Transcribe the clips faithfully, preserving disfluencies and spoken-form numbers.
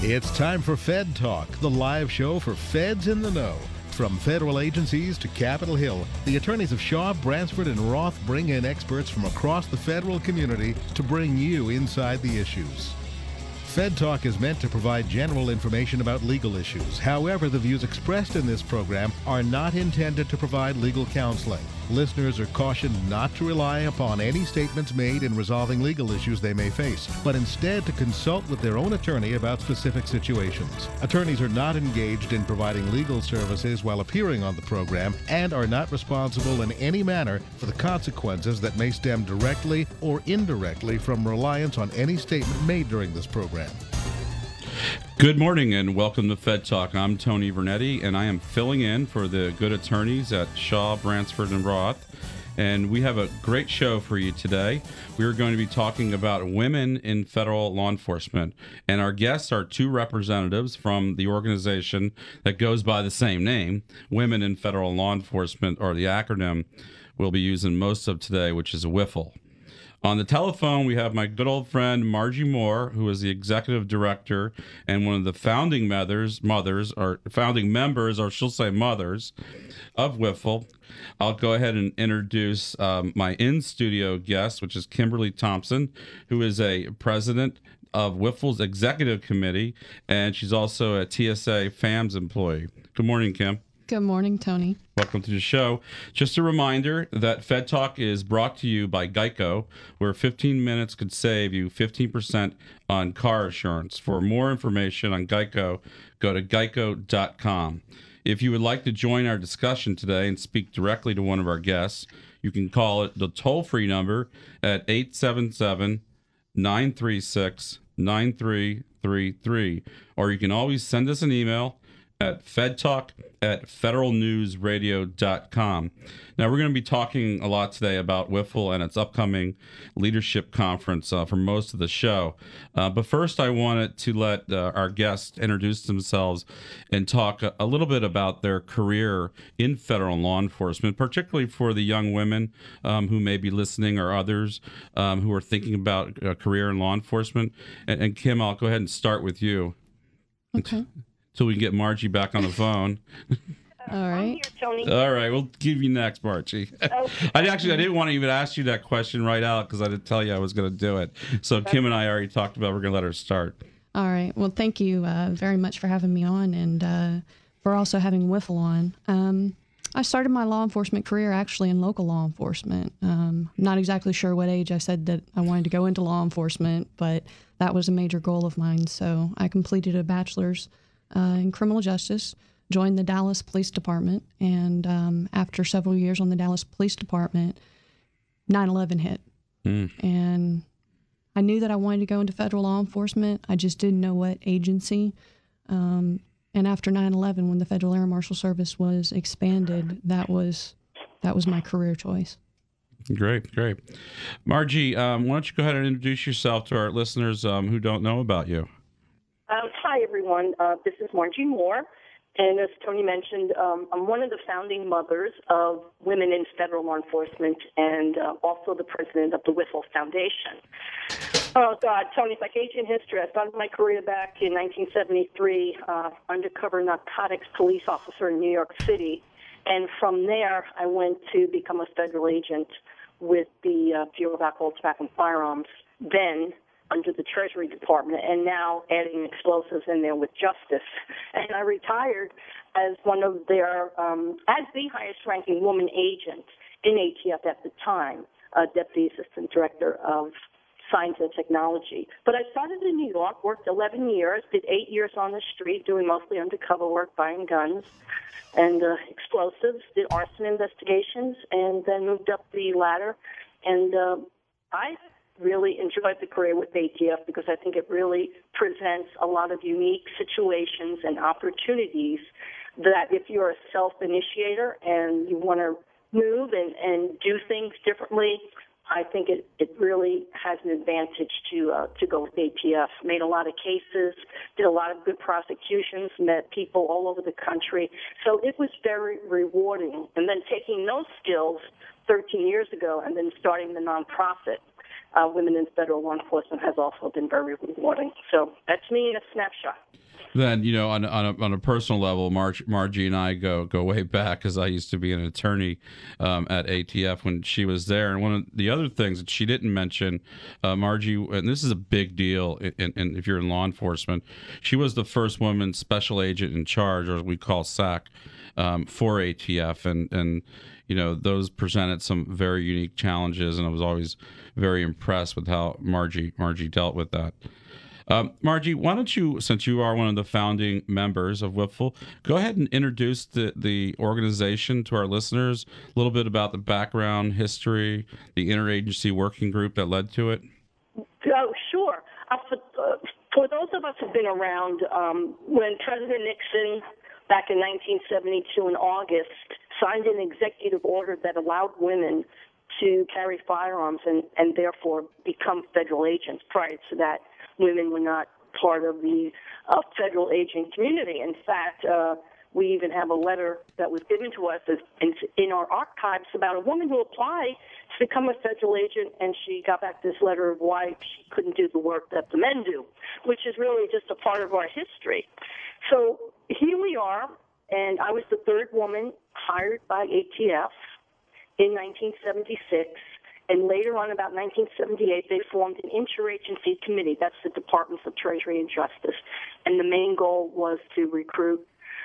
It's time for Fed Talk, the live show for feds in the know. From federal agencies to Capitol Hill, the attorneys of Shaw, Bransford, and Roth bring in experts from across the federal community to bring you inside the issues. Fed Talk is meant to provide general information about legal issues. However, the views expressed in this program are not intended to provide legal counseling. Listeners are cautioned not to rely upon any statements made in resolving legal issues they may face, but instead to consult with their own attorney about specific situations. Attorneys are not engaged in providing legal services while appearing on the program and are not responsible in any manner for the consequences that may stem directly or indirectly from reliance on any statement made during this program. Good morning and welcome to Fed Talk. I'm Tony Vernetti and I am filling in for the good attorneys at Shaw, Bransford, and Roth. And we have a great show for you today. We are going to be talking about women in federal law enforcement. And our guests are two representatives from the organization that goes by the same name, Women in Federal Law Enforcement, or the acronym we'll be using most of today, which is WIFLE. On the telephone, we have my good old friend Margie Moore, who is the executive director and one of the founding mothers, mothers or founding members, or she'll say mothers, of WIFLE. I'll go ahead and introduce um, my in-studio guest, which is Kimberly Thompson, who is a president of WIFLE's executive committee, and she's also a T S A FAMS employee. Good morning, Kim. Good morning, Tony. Welcome to the show. Just a reminder that Fed Talk is brought to you by Geico, where fifteen minutes could save you fifteen percent on car insurance. For more information on Geico, go to geico dot com. If you would like to join our discussion today and speak directly to one of our guests, you can call it the toll-free number at eight seven seven, nine three six, nine three three three, or you can always send us an email at fedtalk at federal news radio dot com. Now, we're going to be talking a lot today about WIFLE and its upcoming leadership conference uh, for most of the show. Uh, but first, I wanted to let uh, our guests introduce themselves and talk a, a little bit about their career in federal law enforcement, particularly for the young women um, who may be listening or others um, who are thinking about a career in law enforcement. And, and Kim, I'll go ahead and start with you. Okay. Till we can get Margie back on the phone. All right. I'm here, Tony. All right, we'll give you next, Margie. Okay. I actually I didn't want to even ask you that question right out because I didn't tell you I was going to do it. So Kim and I already talked about we're going to let her start. All right. Well, thank you uh, very much for having me on and uh, for also having WIFLE on. Um, I started my law enforcement career actually in local law enforcement. Um, not exactly sure what age I said that I wanted to go into law enforcement, but that was a major goal of mine. So I completed a bachelor's Uh, in criminal justice, joined the Dallas Police Department, and um, after several years on the Dallas Police Department, nine eleven hit. Mm. And I knew that I wanted to go into federal law enforcement. I just didn't know what agency. Um, and after nine eleven, when the Federal Air Marshal Service was expanded, that was that was my career choice. Great, great. Margie, um, why don't you go ahead and introduce yourself to our listeners um, who don't know about you? Um, hi, everyone. Uh, this is Margie Moore, and as Tony mentioned, um, I'm one of the founding mothers of Women in Federal Law Enforcement and uh, also the president of the WIFLE Foundation. Oh, God, Tony, it's like ancient history. I started my career back in nineteen seventy-three, uh, undercover narcotics police officer in New York City, and from there I went to become a federal agent with the uh, Bureau of Alcohol, Tobacco, and Firearms, then under the Treasury Department, and now adding explosives in there with Justice. And I retired as one of their, um, as the highest-ranking woman agent in A T F at the time, uh, Deputy Assistant Director of Science and Technology. But I started in New York, worked eleven years, did eight years on the street, doing mostly undercover work, buying guns and uh, explosives, did arson investigations, and then moved up the ladder. And uh, I really enjoyed the career with A T F because I think it really presents a lot of unique situations and opportunities that if you're a self-initiator and you want to move and, and do things differently, I think it, it really has an advantage to uh, to go with A T F. Made a lot of cases, did a lot of good prosecutions, met people all over the country. So it was very rewarding. And then taking those skills thirteen years ago and then starting the nonprofit uh, women in federal law enforcement has also been very rewarding. So that's me in a snapshot. Then, you know, on on a, on a personal level, Marge, Margie and I go go way back, because I used to be an attorney um, at A T F when she was there. And one of the other things that she didn't mention, uh, Margie, and this is a big deal, in, in, if you're in law enforcement, she was the first woman special agent in charge, or we call S A C, um, for A T F, and and you know, those presented some very unique challenges, and I was always very impressed with how Margie Margie dealt with that. Um, Margie, why don't you, since you are one of the founding members of W I F L, go ahead and introduce the, the organization to our listeners, a little bit about the background, history, the interagency working group that led to it. Oh, sure. Uh, for, uh, for those of us who've been around, um, when President Nixon, back in nineteen seventy-two in August, signed an executive order that allowed women to carry firearms and, and therefore become federal agents. Prior to that, women were not part of the uh, federal agent community. In fact, uh, we even have a letter that was given to us as, in, in our archives about a woman who applied to become a federal agent, and she got back this letter of why she couldn't do the work that the men do, which is really just a part of our history. So here we are, and I was the third woman hired by A T F in nineteen seventy-six. And later on, about nineteen seventy-eight, they formed an interagency committee. That's the Departments of Treasury and Justice. And the main goal was to recruit,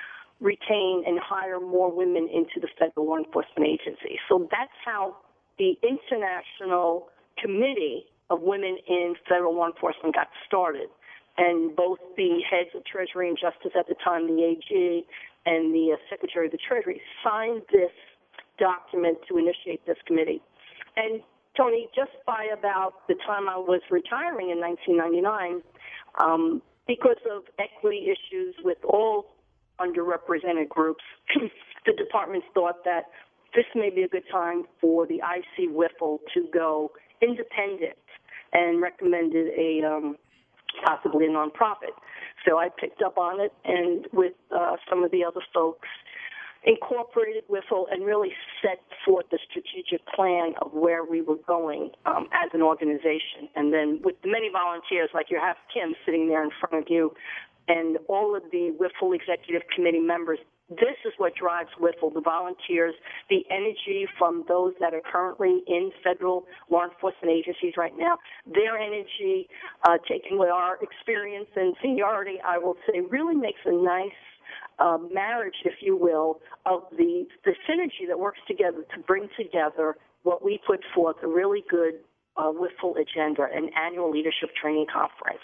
retain, and hire more women into the federal law enforcement agency. So that's how the International Committee of Women in Federal Law Enforcement got started. And both the heads of Treasury and Justice at the time, the A G and the uh, Secretary of the Treasury, signed this document to initiate this committee. And Tony, just by about the time I was retiring in nineteen ninety-nine, um, because of equity issues with all underrepresented groups, the departments thought that this may be a good time for the I C W I F L to go independent, and recommended a um, possibly a nonprofit. So I picked up on it, and with uh, some of the other folks, incorporated W I F L and really set forth the strategic plan of where we were going um, as an organization. And then with the many volunteers, like you have Kim sitting there in front of you, and all of the W I F L Executive Committee members, this is what drives W I F L, the volunteers, the energy from those that are currently in federal law enforcement agencies right now, their energy, uh, taken with our experience and seniority, I will say, really makes a nice Uh, marriage, if you will, of the, the synergy that works together to bring together what we put forth, a really good uh, W I F L agenda, an annual leadership training conference.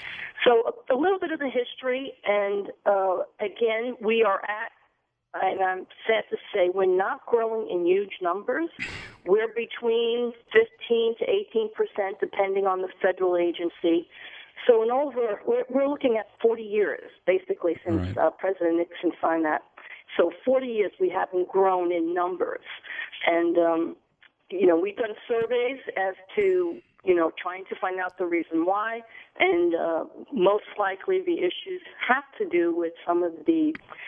So a, a little bit of the history, and uh, again, we are at, and I'm sad to say, we're not growing in huge numbers. We're between fifteen to eighteen percent, depending on the federal agency. So in over, we're, we're looking at forty years, basically, since right. uh, President Nixon signed that. So forty years we haven't grown in numbers. And, um, you know, we've done surveys as to, you know, trying to find out the reason why. And uh, most likely the issues have to do with some of the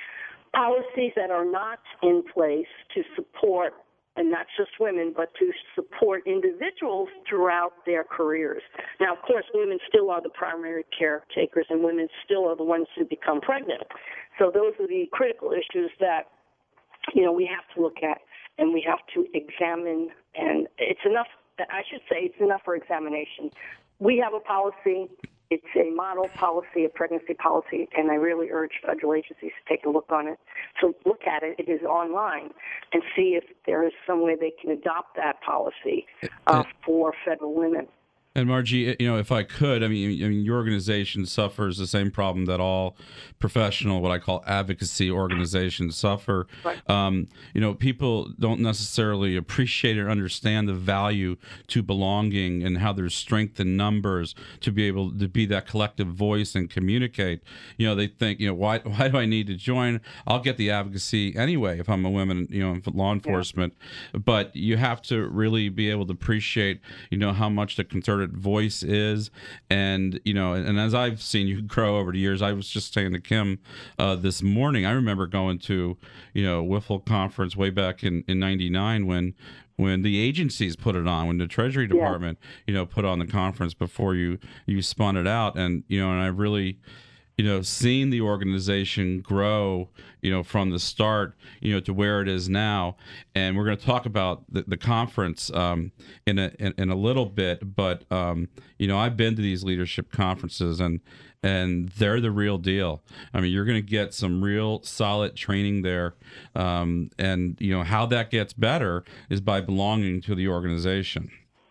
policies that are not in place to support, and not just women, but to support individuals throughout their careers. Now, of course, women still are the primary caretakers, and women still are the ones who become pregnant. So those are the critical issues that, you know, we have to look at, and we have to examine. And it's enough, I should say, it's enough for examination. We have a policy. It's a model policy, a pregnancy policy, and I really urge federal agencies to take a look on it. So look at it. It is online, and see if there is some way they can adopt that policy uh, for federal women. And Margie, you know, if I could, I mean, I mean, your organization suffers the same problem that all professional, what I call advocacy organizations suffer. Right. Um, you know, people don't necessarily appreciate or understand the value to belonging and how there's strength in numbers to be able to be that collective voice and communicate. You know, they think, you know, why why do I need to join? I'll get the advocacy anyway if I'm a woman, you know, in law enforcement. Yeah. But you have to really be able to appreciate, you know, how much the concerted important voice is. And, you know, and, and as I've seen you grow over the years, I was just saying to Kim uh, this morning, I remember going to, you know, Wiffle conference way back in, in ninety-nine when when the agencies put it on, when the Treasury Department, yeah. you know, put on the conference before you, you spun it out. And, you know, and I really, you know, seen the organization grow, you know, from the start, you know, to where it is now. And we're going to talk about the, the conference um, in, a, in, in a little bit. But, um, you know, I've been to these leadership conferences, and and they're the real deal. I mean, you're going to get some real solid training there. Um, and, you know, how that gets better is by belonging to the organization.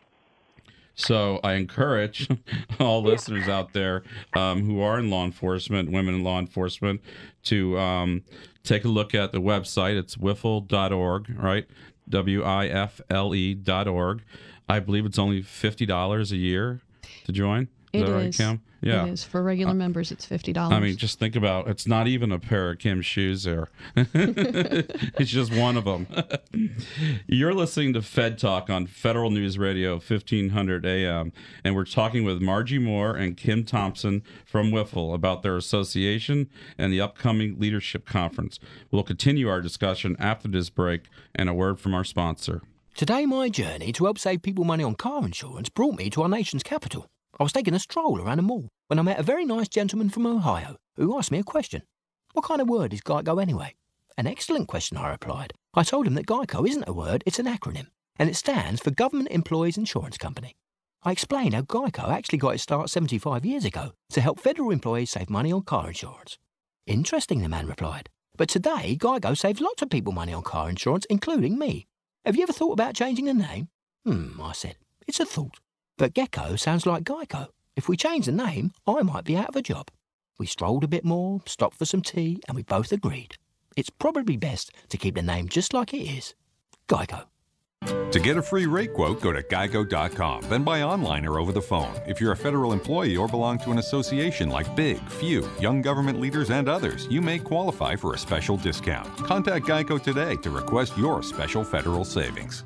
So I encourage all yeah. listeners out there um, who are in law enforcement, women in law enforcement, to um, take a look at the website. It's wiffle dot org, right? W I F L E dot org. I believe it's only fifty dollars a year to join. Is it that is. right, Kim? Yeah. It is. For regular uh, members, it's fifty dollars. I mean, just think about it's not even a pair of Kim's shoes there. It's just one of them. You're listening to Fed Talk on Federal News Radio, fifteen hundred A M, and we're talking with Margie Moore and Kim Thompson from Wiffle about their association and the upcoming leadership conference. We'll continue our discussion after this break and a word from our sponsor. Today, my journey to help save people money on car insurance brought me to our nation's capital. I was taking a stroll around a mall when I met a very nice gentleman from Ohio who asked me a question. What kind of word is GEICO anyway? An excellent question, I replied. I told him that GEICO isn't a word, it's an acronym, and it stands for Government Employees Insurance Company. I explained how GEICO actually got its start seventy-five years ago to help federal employees save money on car insurance. Interesting, the man replied. But today, GEICO saves lots of people money on car insurance, including me. Have you ever thought about changing the name? Hmm, I said. It's a thought. But Gecko sounds like Geico. If we change the name, I might be out of a job. We strolled a bit more, stopped for some tea, and we both agreed. It's probably best to keep the name just like it is. Geico. To get a free rate quote, go to geico dot com, then buy online or over the phone. If you're a federal employee or belong to an association like Big, Few, Young Government Leaders, and others, you may qualify for a special discount. Contact Geico today to request your special federal savings.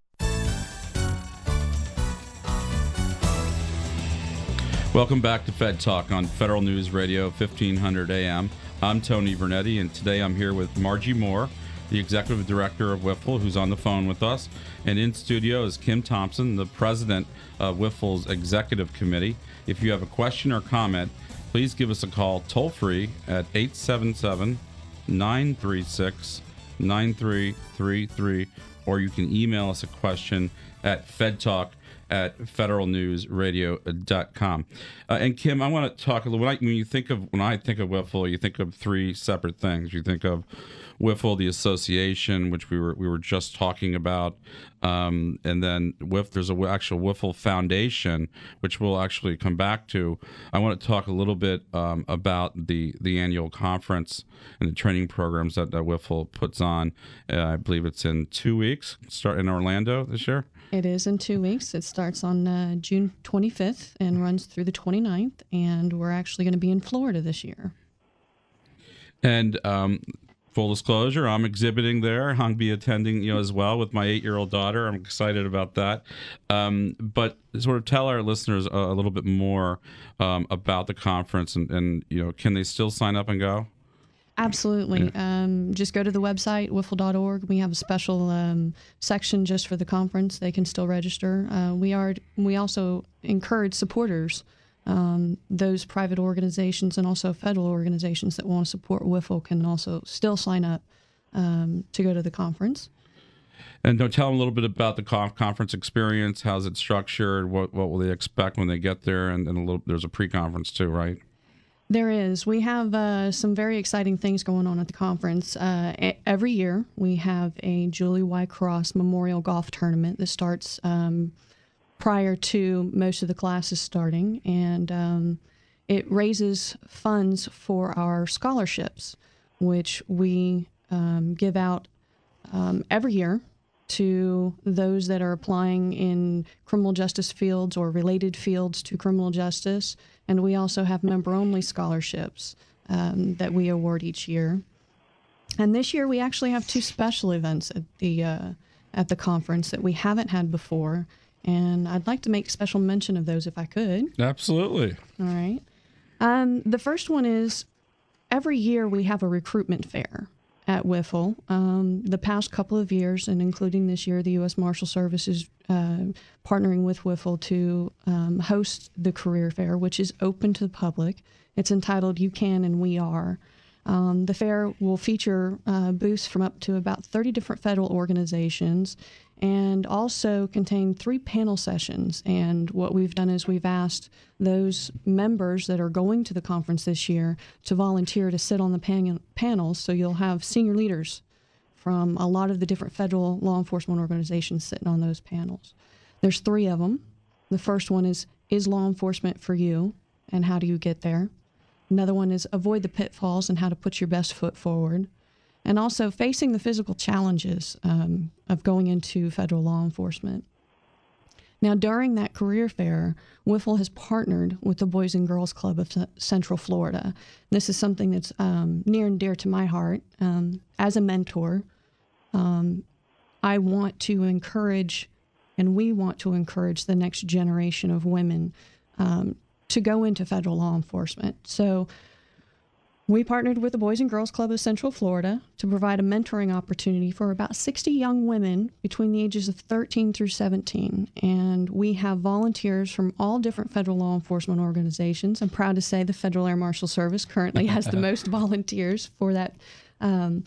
Welcome back to Fed Talk on Federal News Radio, fifteen hundred A M. I'm Tony Vernetti, and today I'm here with Margie Moore, the Executive Director of Wiffle, who's on the phone with us. And in studio is Kim Thompson, the President of Wiffle's Executive Committee. If you have a question or comment, please give us a call toll-free at eight seven seven, nine three six, nine three three three, or you can email us a question at fedtalk at federal news radio dot com. Uh, and Kim, I want to talk a little. When, I, when you think of when I think of Wiffle, you think of three separate things. You think of Wiffle, the association, which we were we were just talking about, um, and then Wiff. There's a actual Wiffle Foundation, which we'll actually come back to. I want to talk a little bit um, about the the annual conference and the training programs that, that Wiffle puts on. Uh, I believe it's in two weeks. Start in Orlando this year. It is in two weeks. It starts on uh, June twenty-fifth and runs through the twenty-ninth, and we're actually going to be in Florida this year. And um, full disclosure, I'm exhibiting there. I'll be attending, you know, as well with my eight-year-old daughter. I'm excited about that. Um, but sort of tell our listeners a, a little bit more um, about the conference, and, and you know, can they still sign up and go? Absolutely. Yeah. Um, just go to the website, wiffle dot org. We have a special um, section just for the conference. They can still register. Uh, we are. We also encourage supporters, um, those private organizations and also federal organizations that want to support Wiffle can also still sign up um, to go to the conference. And don't tell them a little bit about the conference experience. How's it structured? What what will they expect when they get there? And, and a little, there's a pre-conference too, right? There is. We have uh, some very exciting things going on at the conference. Uh, a- every year, we have a Julie Y. Cross Memorial Golf Tournament that starts um, prior to most of the classes starting, and um, it raises funds for our scholarships, which we um, give out um, every year to those that are applying in criminal justice fields or related fields to criminal justice. And we also have member-only scholarships um, that we award each year. And this year we actually have two special events at the uh, at the conference that we haven't had before. And I'd like to make special mention of those if I could. Absolutely. All right. Um, the first one is every year we have a recruitment fair at W I F L. Um, the past couple of years, and including this year, the U S Marshal Service is uh, partnering with W I F L to um, host the career fair, which is open to the public. It's entitled You Can and We Are. Um, the fair will feature uh, booths from up to about thirty different federal organizations and also contain three panel sessions. And what we've done is we've asked those members that are going to the conference this year to volunteer to sit on the pan- panels. So you'll have senior leaders from a lot of the different federal law enforcement organizations sitting on those panels. There's three of them. The first one is, Is Law Enforcement for You? And how do you get there? Another one is Avoid the Pitfalls and How to Put Your Best Foot Forward. And also Facing the Physical Challenges um, of Going into Federal Law Enforcement. Now, during that career fair, W I F L has partnered with the Boys and Girls Club of C- Central Florida. This is something that's um, near and dear to my heart. Um, as a mentor, um, I want to encourage, and we want to encourage the next generation of women um, to go into federal law enforcement. So we partnered with the Boys and Girls Club of Central Florida to provide a mentoring opportunity for about sixty young women between the ages of thirteen through seventeen. And we have volunteers from all different federal law enforcement organizations. I'm proud to say the Federal Air Marshal Service currently has the most volunteers for that um,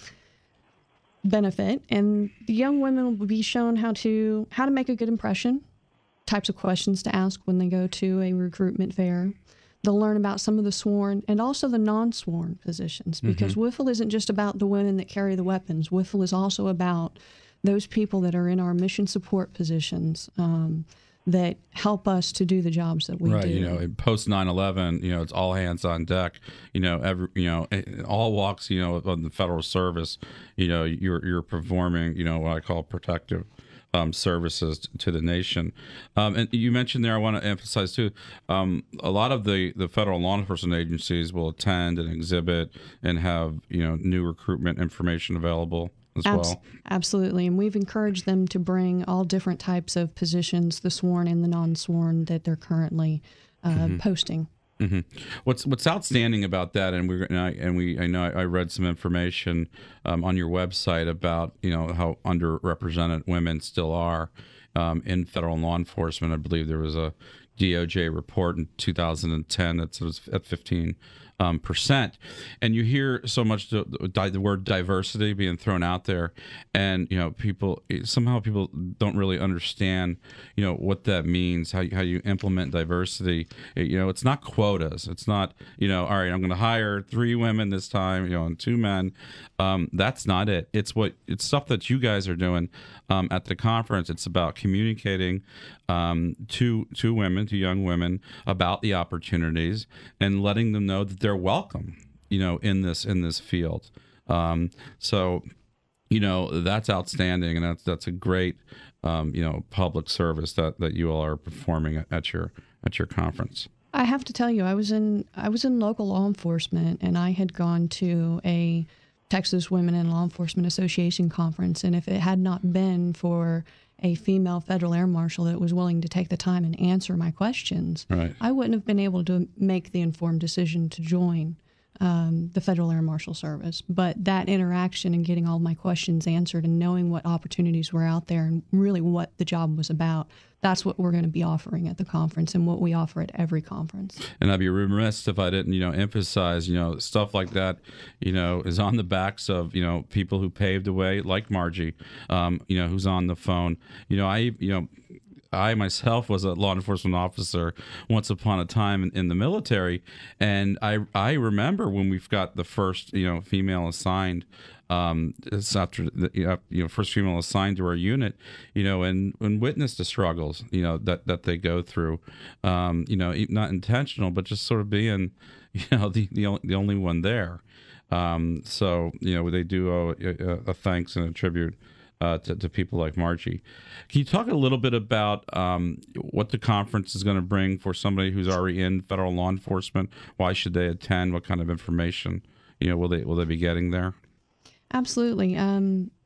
benefit. And the young women will be shown how to how to make a good impression, types of questions to ask when they go to a recruitment fair. They'll learn about some of the sworn and also the non-sworn positions, because mm-hmm. W I F L isn't just about the women that carry the weapons. W I F L is also about those people that are in our mission support positions um, that help us to do the jobs that we right, do. You know, post nine eleven, you know, it's all hands on deck. You know, every, you know, all walks, you know, of the federal service. You know, you're you're performing, you know, what I call protective Um, services to the nation. Um, and you mentioned there, I want to emphasize too, um, a lot of the, the federal law enforcement agencies will attend and exhibit and have, you know, new recruitment information available as Abs- well. Absolutely. And we've encouraged them to bring all different types of positions, the sworn and the non-sworn, that they're currently uh, mm-hmm. posting. Mm-hmm. What's what's outstanding about that, and we and I, and we I know I, I read some information um, on your website about, you know, how underrepresented women still are um, in federal law enforcement. I believe there was a D O J report in two thousand ten that was at fifteen um, percent, and you hear so much the, the word diversity being thrown out there, and you know, people somehow people don't really understand, you know, what that means, how you, how you implement diversity. You know, it's not quotas. It's not, you know, all right, I'm going to hire three women this time, you know, and two men. Um, that's not it. It's what it's stuff that you guys are doing um, at the conference. It's about communicating um, to to women, to young women, about the opportunities and letting them know that they're welcome, you know, in this in this field. Um, so, you know, that's outstanding, and that's that's a great, um, you know, public service that, that you all are performing at your at your conference. I have to tell you, I was in I was in local law enforcement, and I had gone to a Texas Women in Law Enforcement Association conference, and if it had not been for a female federal air marshal that was willing to take the time and answer my questions, right, I wouldn't have been able to make the informed decision to join um, the Federal Air Marshal Service. But that interaction and getting all my questions answered and knowing what opportunities were out there and really what the job was about, that's what we're going to be offering at the conference and what we offer at every conference. And I'd be remiss if I didn't, you know, emphasize, you know, stuff like that, you know, is on the backs of, you know, people who paved the way, like Margie, um, you know, who's on the phone. You know, I, you know, I myself was a law enforcement officer once upon a time in, in the military, and I I remember when we've got the first, you know, female assigned, um, it's after the, you know, first female assigned to our unit, you know, and, and witnessed the struggles, you know, that, that they go through, um, you know, not intentional, but just sort of being, you know, the the only, the only one there. Um, so, you know, they do owe a, a thanks and a tribute Uh, to, to people like Margie. Can you talk a little bit about um, what the conference is going to bring for somebody who's already in federal law enforcement? Why should they attend? What kind of information, you know, will they will they be getting there? Absolutely. Um,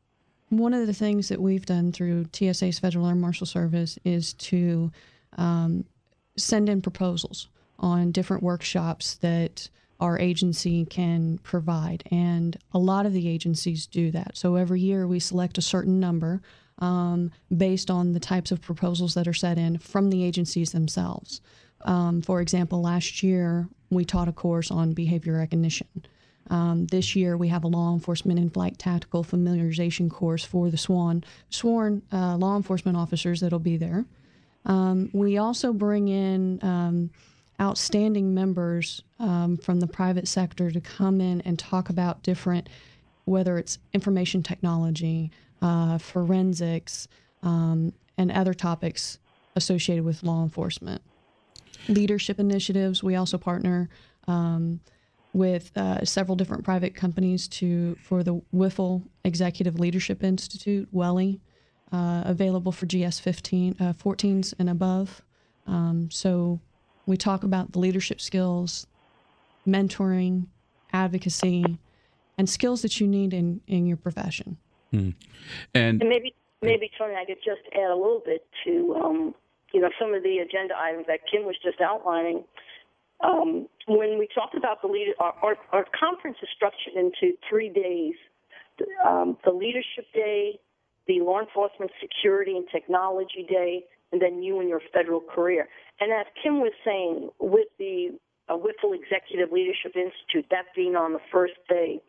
one of the things that we've done through T S A's Federal Air Marshal Service is to um, send in proposals on different workshops that our agency can provide. And a lot of the agencies do that. So every year we select a certain number um, based on the types of proposals that are set in from the agencies themselves. Um, for example, last year we taught a course on behavior recognition. Um, this year we have a law enforcement in-flight tactical familiarization course for the SWAN, sworn uh, law enforcement officers that'll be there. Um, we also bring in um, outstanding members um, from the private sector to come in and talk about different, whether it's information technology, uh, forensics, um, and other topics associated with law enforcement. Leadership initiatives, we also partner um, with uh, several different private companies to for the Wiffle Executive Leadership Institute, WELI, uh, available for G S fifteen, uh, fourteens and above. Um, so we talk about the leadership skills, mentoring, advocacy, and skills that you need in, in your profession. Hmm. And, and maybe, maybe Tony, I could just add a little bit to, um, you know, some of the agenda items that Kim was just outlining. Um, when we talk about the leader, our, our, our conference is structured into three days: um, the Leadership Day, the Law Enforcement Security and Technology Day, and then you and your federal career. And as Kim was saying, with the uh, Wiffle Executive Leadership Institute, that being on the first day,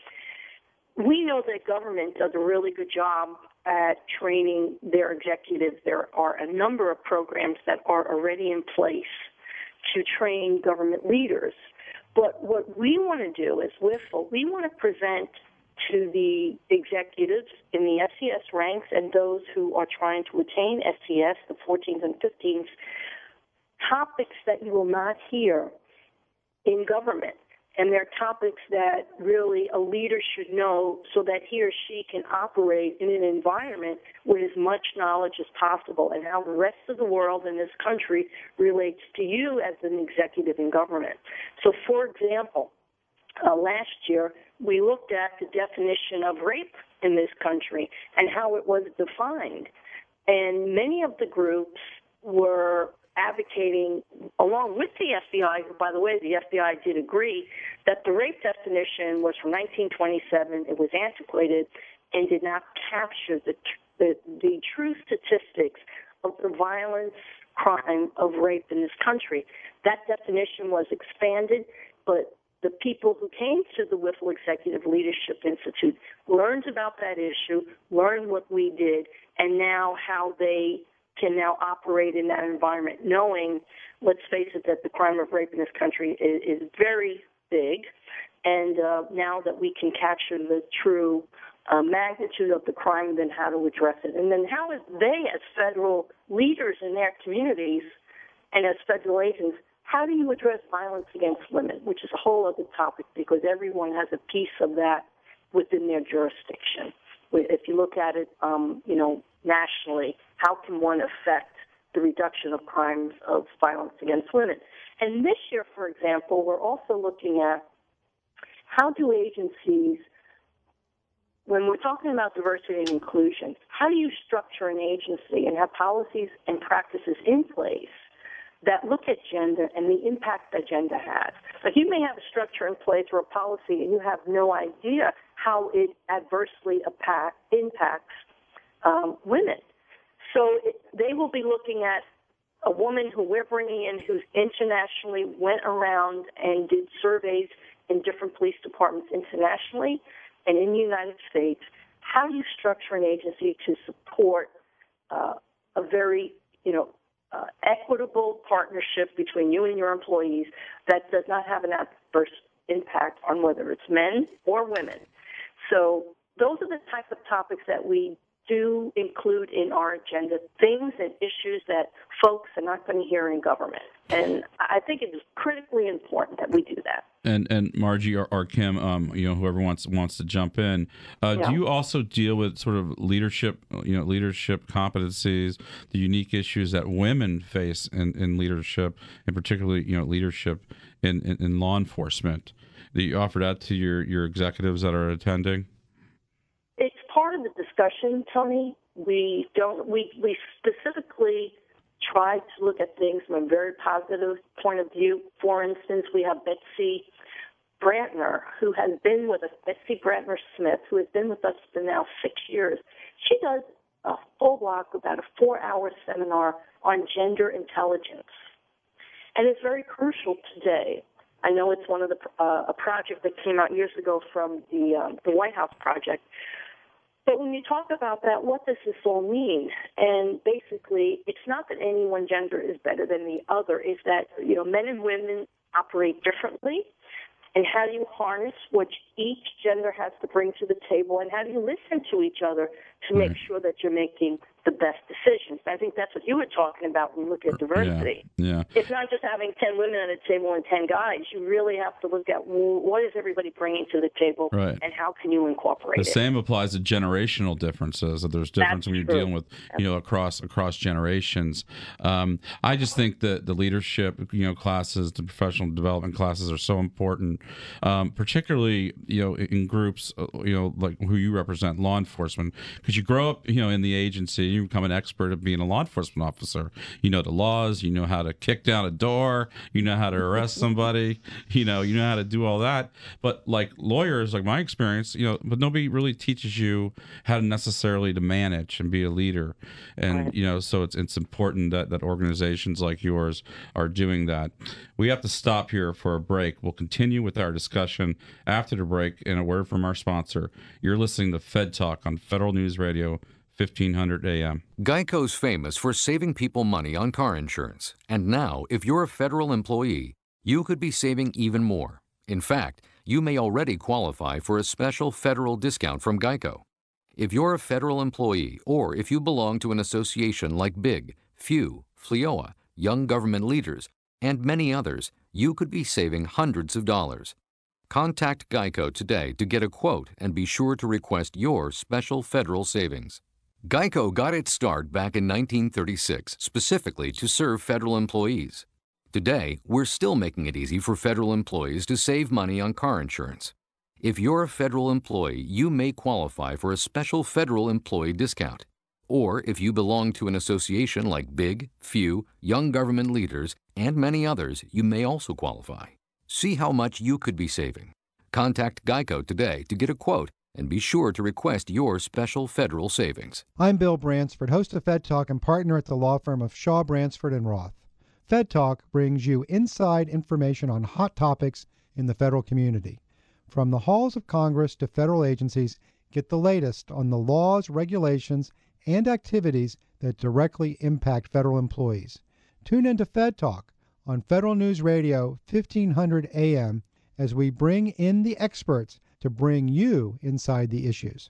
we know that government does a really good job at training their executives. There are a number of programs that are already in place to train government leaders. But what we want to do is Wiffle, we want to present to the executives in the S C S ranks and those who are trying to attain S C S, the fourteens and fifteens, topics that you will not hear in government. And they're topics that really a leader should know so that he or she can operate in an environment with as much knowledge as possible, and how the rest of the world in this country relates to you as an executive in government. So, for example, uh, last year we looked at the definition of rape in this country and how it was defined. And many of the groups were advocating, along with the F B I, by the way, the F B I did agree that the rape definition was from nineteen twenty-seven. It was antiquated and did not capture the, the, the true statistics of the violence, crime of rape in this country. That definition was expanded, but the people who came to the Wiffle Executive Leadership Institute learned about that issue, learned what we did, and now how they can now operate in that environment, knowing, let's face it, that the crime of rape in this country is, is very big, and uh, now that we can capture the true uh, magnitude of the crime and then how to address it. And then how is they, as federal leaders in their communities and as federal agents, how do you address violence against women, which is a whole other topic because everyone has a piece of that within their jurisdiction. If you look at it, um, you know, nationally, how can one affect the reduction of crimes of violence against women? And this year, for example, we're also looking at how do agencies, when we're talking about diversity and inclusion, how do you structure an agency and have policies and practices in place that look at gender and the impact that gender has? Like, you may have a structure in place or a policy and you have no idea how it adversely impact, impacts um, women. So it, they will be looking at a woman who we're bringing in who's internationally went around and did surveys in different police departments internationally and in the United States. How do you structure an agency to support uh, a very, you know, uh, equitable partnership between you and your employees that does not have an adverse impact on whether it's men or women? So those are the types of topics that we do include in our agenda, things and issues that folks are not going to hear in government. And I think it is critically important that we do that. And and Margie or, or Kim, um, you know, whoever wants wants to jump in, uh, Yeah. do you also deal with sort of leadership, you know, leadership competencies, the unique issues that women face in, in leadership, and particularly, you know, leadership in, in, in law enforcement? Do you offer that to your, your executives that are attending? It's part of of the discussion, Tony, we don't. We we specifically try to look at things from a very positive point of view. For instance, we have Betsy Brantner, who has been with us, Betsy Brantner Smith, who has been with us for now six years. She does a full block, about a four-hour seminar on gender intelligence. And it's very crucial today. I know it's one of the uh, a project that came out years ago from the um, the White House project. But when you talk about that, what does this all mean? And basically, it's not that any one gender is better than the other. It's that, you know, men and women operate differently. And how do you harness what each gender has to bring to the table, and how do you listen to each other to make sure that you're making the best decisions? I think that's what you were talking about when you look at diversity. Yeah, yeah. It's not just having ten women at a table and ten guys. You really have to look at, well, what is everybody bringing to the table, right, and how can you incorporate the it? The same applies to generational differences. That there's difference when you're true. dealing with, you know, across across generations. Um, I just think that the leadership, you know, classes, the professional development classes are so important, um, particularly, you know, in groups, you know, like who you represent, law enforcement, because you grow up, you know, in the agency, you become an expert at being a law enforcement officer. You know the laws, you know how to kick down a door, you know how to arrest somebody, you know, you know how to do all that. But like lawyers, like my experience, you know, but nobody really teaches you how to necessarily to manage and be a leader. And, right. you know, so it's it's important that, that organizations like yours are doing that. We have to stop here for a break. We'll continue with our discussion after the break, and a word from our sponsor. You're listening to Fed Talk on Federal News Radio, fifteen hundred A M. Geico's famous for saving people money on car insurance. And now, if you're a federal employee, you could be saving even more. In fact, you may already qualify for a special federal discount from Geico. If you're a federal employee, or if you belong to an association like BIG, FEW, FLEOA, Young Government Leaders, and many others, you could be saving hundreds of dollars. Contact Geico today to get a quote and be sure to request your special federal savings. Geico got its start back in nineteen thirty-six, specifically to serve federal employees. Today, we're still making it easy for federal employees to save money on car insurance. If you're a federal employee, you may qualify for a special federal employee discount. Or if you belong to an association like BIG, FEW, Young Government Leaders, and many others, you may also qualify. See how much you could be saving. Contact Geico today to get a quote and be sure to request your special federal savings. I'm Bill Bransford, host of Fed Talk and partner at the law firm of Shaw, Bransford and Roth. Fed Talk brings you inside information on hot topics in the federal community. From the halls of Congress to federal agencies, get the latest on the laws, regulations, and activities that directly impact federal employees. Tune into Fed Talk on Federal News Radio, fifteen hundred A M, as we bring in the experts to bring you inside the issues.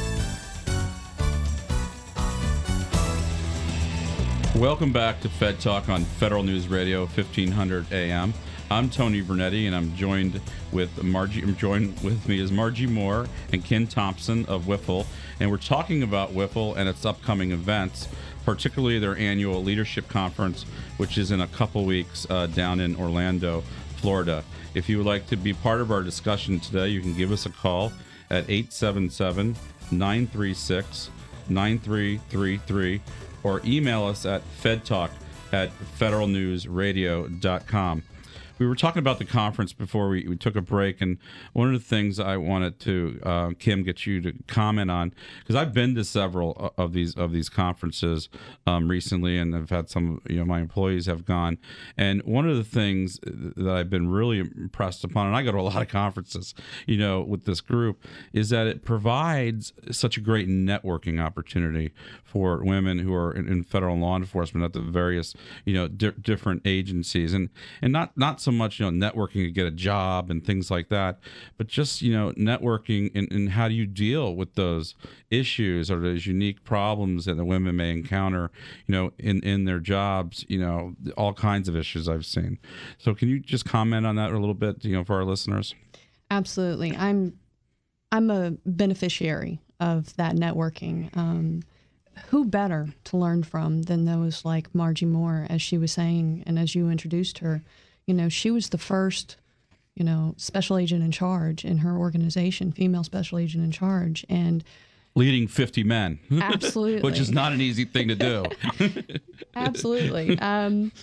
Welcome back to Fed Talk on Federal News Radio, fifteen hundred A M. I'm Tony Vernetti, and I'm joined with Margie. I'm joined with me is Margie Moore and Ken Thompson of WIFL, and we're talking about WIFL and its upcoming events, particularly their annual leadership conference, which is in a couple weeks uh, down in Orlando, Florida. If you would like to be part of our discussion today, you can give us a call at eight seven seven, nine three six, nine three three three or email us at fedtalk at federal news radio dot com. We were talking about the conference before we, we took a break, and one of the things I wanted to, uh, Kim, get you to comment on, because I've been to several of these of these conferences um, recently, and I've had some, you know, my employees have gone, and one of the things that I've been really impressed upon, and I go to a lot of conferences, you know, with this group, is that it provides such a great networking opportunity for women who are in, in federal law enforcement at the various, you know, di- different agencies, and and not not so much, you know, networking to get a job and things like that, but just, you know, networking and, and how do you deal with those issues or those unique problems that the women may encounter, you know, in, in their jobs, you know, all kinds of issues I've seen. So can you just comment on that a little bit, you know, for our listeners? Absolutely. I'm, I'm a beneficiary of that networking. Um, who better to learn from than those like Margie Moore, as she was saying, and as you introduced her. You know, she was the first, you know, special agent in charge in her organization, female special agent in charge. And leading fifty men. Absolutely. Which is not an easy thing to do. Absolutely. Um,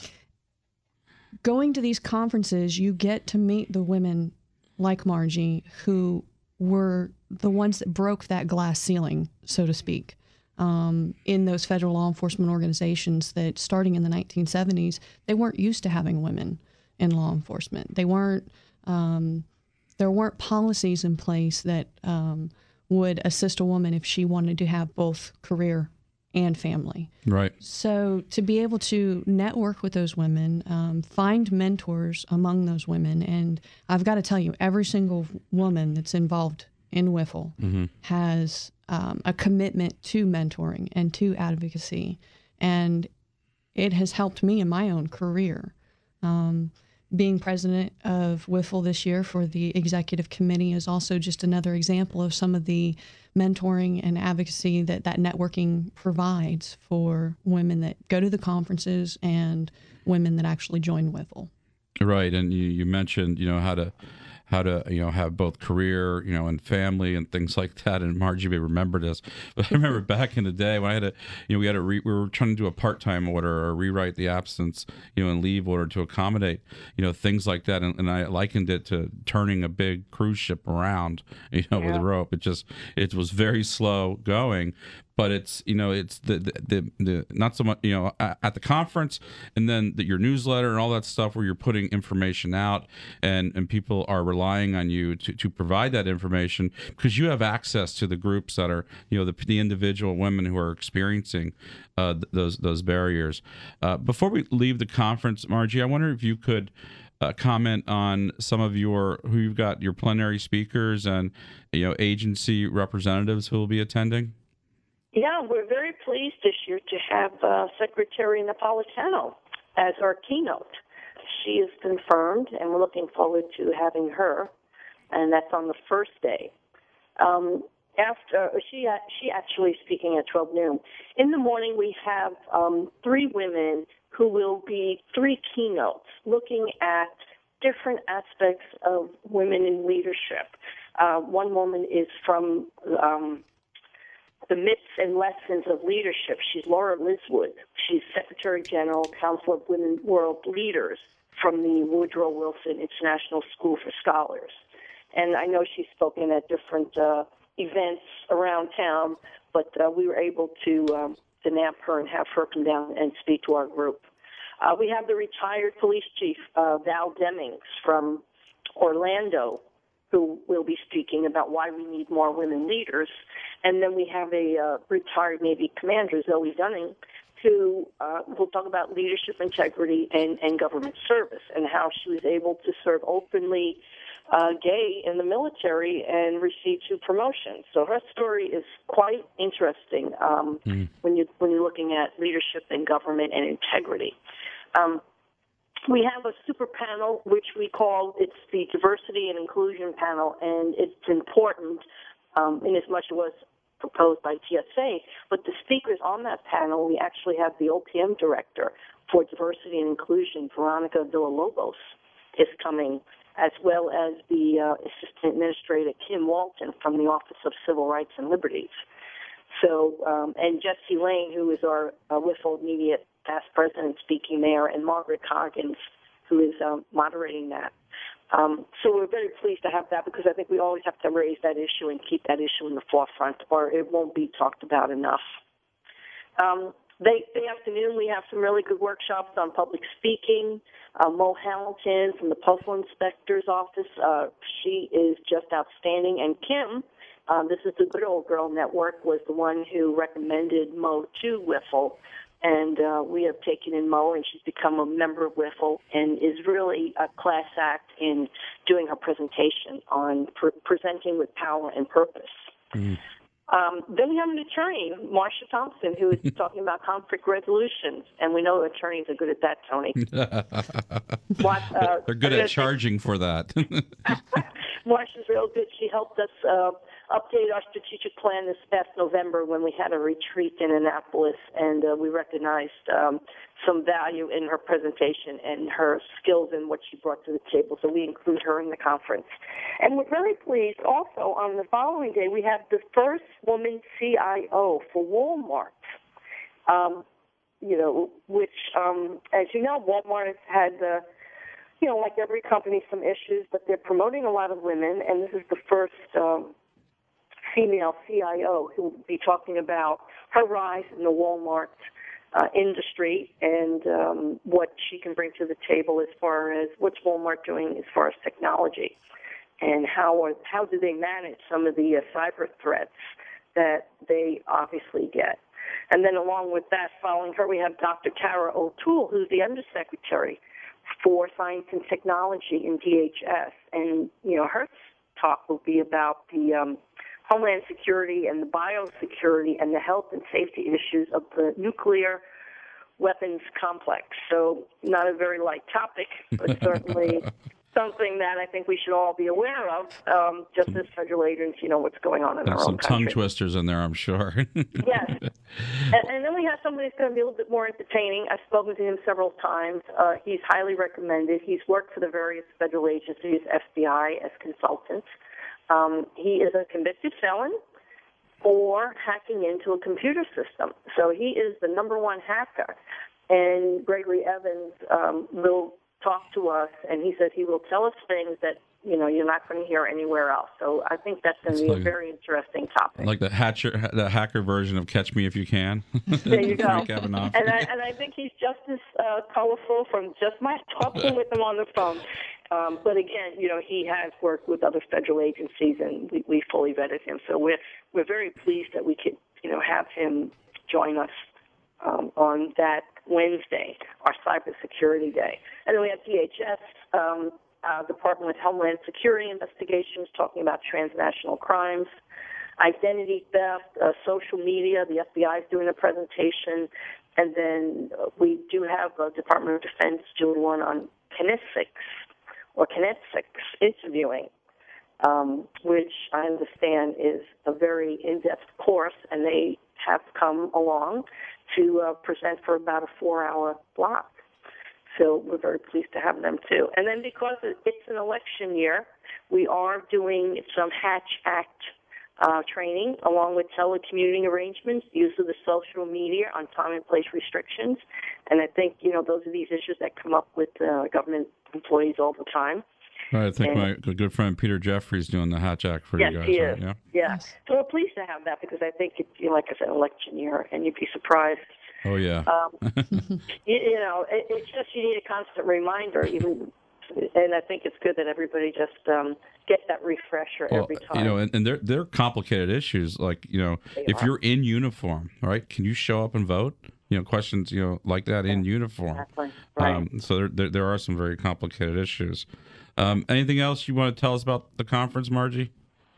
going to these conferences, you get to meet the women like Margie who were the ones that broke that glass ceiling, so to speak, um, in those federal law enforcement organizations that starting in the nineteen seventies, they weren't used to having women in law enforcement. They weren't, um, there weren't policies in place that um, would assist a woman if she wanted to have both career and family. Right. So to be able to network with those women, um, find mentors among those women, and I've got to tell you, every single woman that's involved in W I F L mm-hmm. has um, a commitment to mentoring and to advocacy, and it has helped me in my own career. Um, being president of W I F L this year for the executive committee is also just another example of some of the mentoring and advocacy that that networking provides for women that go to the conferences and women that actually join W I F L. Right, and you, you mentioned, you know, how to how to you know have both career, you know, and family and things like that. And Margie may remember this, but I remember back in the day when I had to, you know, we had to re, we were trying to do a part-time order or rewrite the absence, you know, and leave order to accommodate, you know, things like that. And, and I likened it to turning a big cruise ship around, you know, yeah. with a rope. It just it was very slow going. But it's, you know, it's the, the, the, the not so much, you know, at, at the conference and then the, your newsletter and all that stuff where you're putting information out and, and people are relying on you to, to provide that information because you have access to the groups that are, you know, the, the individual women who are experiencing uh, th- those those barriers. Uh, before we leave the conference, Margie, I wonder if you could Uh, comment on some of your who you've got your plenary speakers and, you know, agency representatives who will be attending. Yeah, we're very pleased this year to have uh, Secretary Napolitano as our keynote. She is confirmed, and we're looking forward to having her, and that's on the first day. Um, after she she actually is speaking at twelve noon. In the morning, we have um, three women who will be three keynotes looking at different aspects of women in leadership. Uh, one woman is from um, the Myths and Lessons of Leadership. She's Laura Liswood. She's Secretary General, Council of Women World Leaders from the Woodrow Wilson International School for Scholars. And I know she's spoken at different uh, events around town, but uh, we were able to, um, to nab her and have her come down and speak to our group. Uh, we have the retired police chief, uh, Val Demings from Orlando, who will be speaking about why we need more women leaders. And then we have a uh, retired Navy commander, Zoe Dunning, who uh, will talk about leadership, integrity, and, and government service, and how she was able to serve openly uh, gay in the military and receive two promotions. So her story is quite interesting um, mm. when, you, when you're looking at leadership and government and integrity. Um, We have a super panel, which we call, it's the Diversity and Inclusion Panel, and it's important um, in as much as it was proposed by T S A. But the speakers on that panel, we actually have the O P M Director for Diversity and Inclusion, Veronica Villalobos, is coming, as well as the uh, Assistant Administrator, Kim Walton, from the Office of Civil Rights and Liberties. So, um, and Jesse Lane, who is our uh, W I F L immediate past president speaking there, and Margaret Coggins, who is um, moderating that. Um, so we're very pleased to have that because I think we always have to raise that issue and keep that issue in the forefront, or it won't be talked about enough. Um, they, the afternoon, we have some really good workshops on public speaking. Uh, Mo Hamilton from the Postal Inspector's Office, uh, she is just outstanding. And Kim, um, this is the Good Old Girl Network, was the one who recommended Mo to W I F L. And uh, we have taken in Mo, and she's become a member of W I F L and is really a class act in doing her presentation on pre- presenting with power and purpose. Mm. Um, then we have an attorney, Marsha Thompson, who is talking about conflict resolutions, and we know attorneys are good at that, Tony. what, uh, They're good at charging for that. Marsha's real good. She helped us uh, updated our strategic plan this past November when we had a retreat in Annapolis, and uh, we recognized um, some value in her presentation and her skills and what she brought to the table. So we include her in the conference. And we're really pleased also on the following day, we have the first woman C I O for Walmart. Um, you know, which, um, as you know, Walmart has had, uh, you know, like every company, some issues, but they're promoting a lot of women, and this is the first um, female C I O who will be talking about her rise in the Walmart uh, industry and um, what she can bring to the table as far as what's Walmart doing as far as technology, and how are, how do they manage some of the uh, cyber threats that they obviously get. And then along with that, following her, we have Doctor Tara O'Toole, who's the Undersecretary for Science and Technology in D H S. And, you know, her talk will be about the um, homeland security and the biosecurity and the health and safety issues of the nuclear weapons complex. So not a very light topic, but certainly something that I think we should all be aware of, um, just as federal agents, you know, what's going on in There's our some own country. tongue twisters in there, I'm sure. Yes. And, and then we have somebody that's going to be a little bit more entertaining. I've spoken to him several times. Uh, he's highly recommended. He's worked for the various federal agencies, F B I, as consultants. Um, he is a convicted felon for hacking into a computer system. So he is the number one hacker. And Gregory Evans um, will talk to us, and he said he will tell us things that, you know, you're not going to hear anywhere else. So I think that's going to be like, a very interesting topic. Like the, hatcher, the hacker version of Catch Me If You Can. There you go. Frank Abagnale. And I, and I think he's just as uh, colorful from just my talking with him on the phone. Um, but again, you know, he has worked with other federal agencies, and we, we fully vetted him. So we're we're very pleased that we could, you know, have him join us um, on that Wednesday, our Cybersecurity Day. And then we have D H S, um, uh, Department of Homeland Security investigations, talking about transnational crimes, identity theft, uh, social media. The F B I is doing a presentation. And then uh, we do have a Department of Defense doing one on kinesics, or kinesics interviewing, um, which I understand is a very in-depth course, and they have come along to uh, present for about a four-hour block. So we're very pleased to have them, too. And then because it's an election year, we are doing some Hatch Act uh, training, along with telecommuting arrangements, use of the social media on time and place restrictions. And I think, you know, those are these issues that come up with uh, government employees all the time. Right, I think and, my good friend Peter Jeffries doing the Hatch Act for yes, you guys. He is. Right? Yeah, yeah. So we're pleased to have that, because I think it's, you know, like I said, election year, and you'd be surprised. Oh, yeah. Um, you, you know, it, it's just you need a constant reminder, even, and I think it's good that everybody just um, get that refresher well, every time. You know, and, and they're they're complicated issues. Like, you know, they if are. you're in uniform, right? Can you show up and vote? You know, questions, you know, like that in uniform. Exactly. Right. Um, so there, there there are some very complicated issues. Um, anything else you want to tell us about the conference, Margie?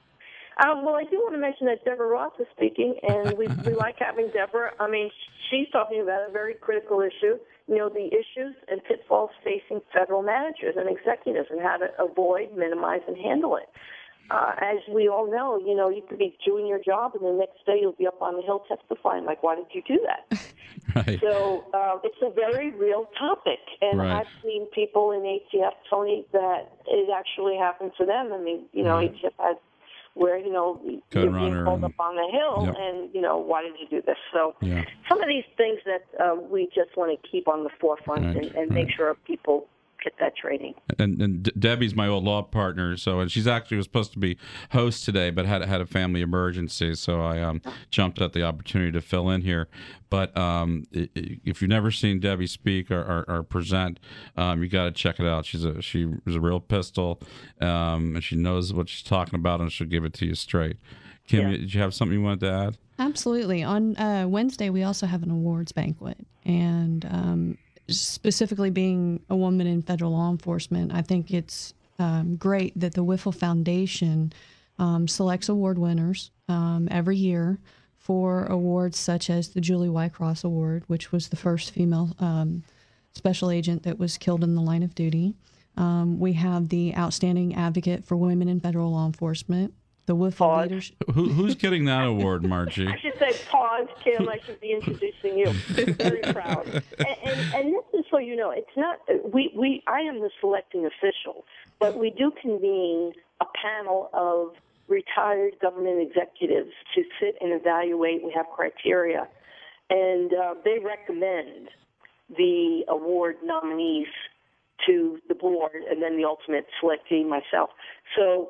Um, well, I do want to mention that Deborah Ross is speaking, and we, we like having Deborah. I mean, she's talking about a very critical issue, you know, the issues and pitfalls facing federal managers and executives and how to avoid, minimize, and handle it. Uh, as we all know, you know, you could be doing your job, and the next day you'll be up on the Hill testifying, like, why did you do that? Right. So uh, it's a very real topic, and Right. I've seen people in A T F, Tony, that it actually happened to them. I mean, you know, Right. A T F had where, you know, Gun you're runner being called and- up on the Hill, Yep. and, you know, why did you do this? So Yeah. some of these things that uh, we just want to keep on the forefront Right, and, and make right. sure people get that training. And, and De- Debbie's my old law partner, so and she's actually was supposed to be host today, but had had a family emergency, so I um, jumped at the opportunity to fill in here. But um, i- i- if you've never seen Debbie speak or, or, or present, um, you got to check it out. She's a she is a real pistol, um, and she knows what she's talking about, and she'll give it to you straight. Kim, Yeah. did you have something you wanted to add? Absolutely. On uh, Wednesday, we also have an awards banquet. And um, specifically being a woman in federal law enforcement, I think it's um, great that the Wiffle Foundation um, selects award winners um, every year for awards such as the Julie Wycross Award, which was the first female um, special agent that was killed in the line of duty. Um, we have the Outstanding Advocate for Women in Federal Law Enforcement, the Wiffle Pause. leadership. Who, who's getting that award, Margie? I should say, pause, Kim. I should be introducing you. Very proud. And, and, and this is so you know, it's not we, we. I am the selecting official, but we do convene a panel of retired government executives to sit and evaluate. We have criteria, and uh, they recommend the award nominees to the board, and then the ultimate selectee, myself. So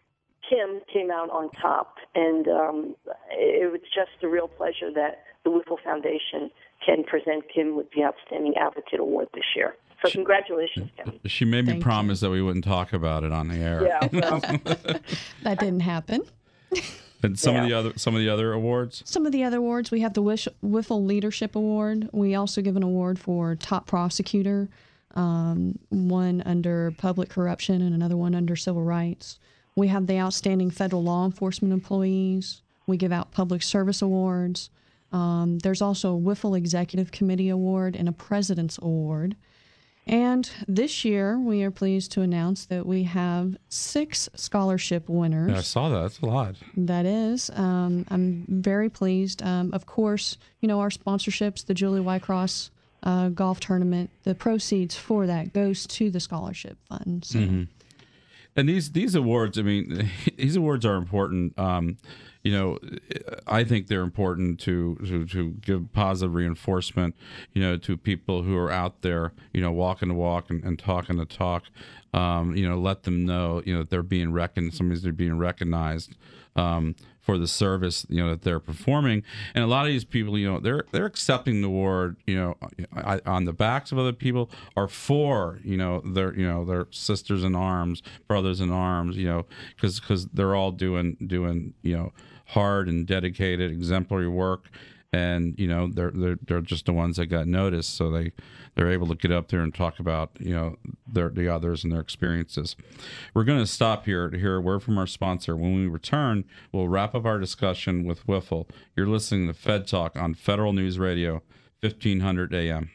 Kim came out on top, and um, it was just a real pleasure that the Wiffle Foundation can present Kim with the Outstanding Advocate Award this year. So congratulations, Kim. She made me Thank promise that we wouldn't talk about it on the air. Yeah, well, That didn't happen. And some of Yeah. the other some of the other awards. Some of the other awards, we have the Wish- Wiffle Leadership Award. We also give an award for top prosecutor, um, one under public corruption and another one under civil rights. We have the outstanding federal law enforcement employees. We give out public service awards. Um, there's also a Wiffle Executive Committee Award and a President's Award. And this year, we are pleased to announce that we have six scholarship winners. Yeah, I saw that. That's a lot. That is. Um, I'm very pleased. Um, of course, you know, our sponsorships, the Julie Whitecross uh, golf tournament, the proceeds for that goes to the scholarship fund. So. Mm-hmm. And these these awards, I mean, these awards are important. Um, you know, I think they're important to, to to give positive reinforcement, you know, to people who are out there, you know, walking the walk and, and talking the talk. Um, you know, let them know, you know, that they're being reckoned. Somebody's they're being recognized um, for the service, you know, that they're performing. And a lot of these people, you know, they're they're accepting the award, you know, on the backs of other people or for, you know, their you know their sisters in arms, brothers in arms, you know, because because they're all doing doing you know hard and dedicated, exemplary work. And you know they're they're they're just the ones that got noticed, so they they're able to get up there and talk about you know their the others and their experiences. We're going to stop here to hear a word from our sponsor. When we return, we'll wrap up our discussion with Wiffle. You're listening to Fed Talk on Federal News Radio, fifteen hundred A M.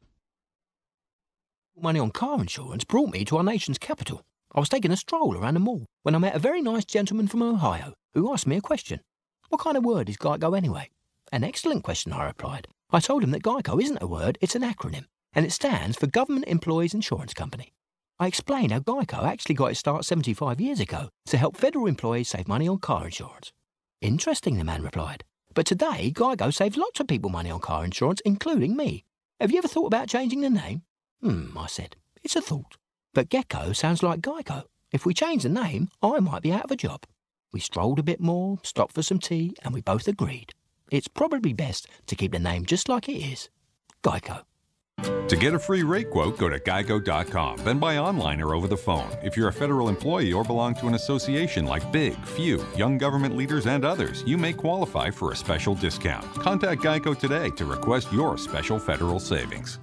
Money on car insurance brought me to our nation's capital. I was taking a stroll around the mall when I met a very nice gentleman from Ohio who asked me a question. What kind of word is GEICO anyway? An excellent question, I replied. I told him that GEICO isn't a word, it's an acronym, and it stands for Government Employees Insurance Company. I explained how GEICO actually got its start seventy-five years ago to help federal employees save money on car insurance. Interesting, the man replied. But today, GEICO saves lots of people money on car insurance, including me. Have you ever thought about changing the name? Hmm, I said. It's a thought. But Gecko sounds like Geico. If we change the name, I might be out of a job. We strolled a bit more, stopped for some tea, and we both agreed. It's probably best to keep the name just like it is. Geico. To get a free rate quote, go to geico dot com, then buy online or over the phone. If you're a federal employee or belong to an association like Big, Few, Young Government Leaders, and others, you may qualify for a special discount. Contact Geico today to request your special federal savings.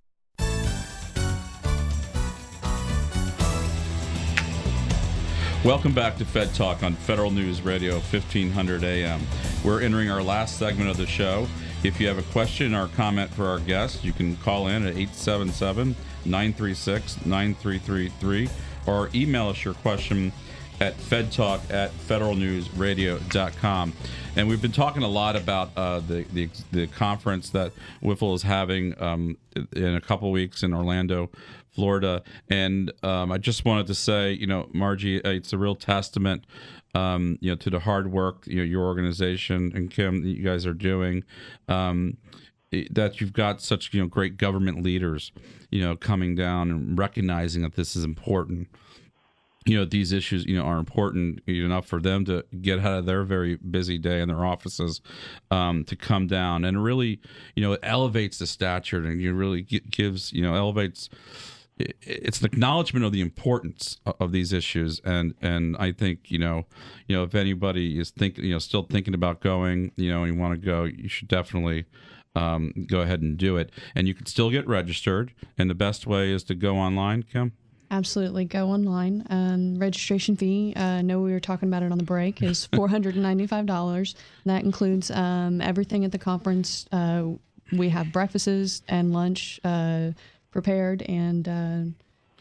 Welcome back to Fed Talk on Federal News Radio, fifteen hundred A M. We're entering our last segment of the show. If you have a question or comment for our guest, you can call in at eight seven seven, nine three six, nine three three three or email us your question at fedtalk at federal news radio dot com. And we've been talking a lot about uh, the, the the conference that Wiffle is having um, in a couple weeks in Orlando, Florida. And um, I just wanted to say, you know, Margie, it's a real testament, um, you know, to the hard work, you know, your organization and Kim, that you guys are doing, um, that you've got such, you know, great government leaders, you know, coming down and recognizing that this is important. You know, these issues, you know, are important enough for them to get out of their very busy day in their offices, um, to come down and really, you know, it elevates the stature and it really gives, you know, elevates. It's an acknowledgement of the importance of these issues, and and I think you know, you know, if anybody is thinking, you know, still thinking about going, you know, and you want to go, you should definitely um, go ahead and do it. And you can still get registered, and the best way is to go online, Kim. Absolutely. Go online. Um, registration fee, uh, I know we were talking about it on the break, is four hundred ninety-five dollars. That includes um, everything at the conference. Uh, we have breakfasts and lunch uh, prepared, and uh,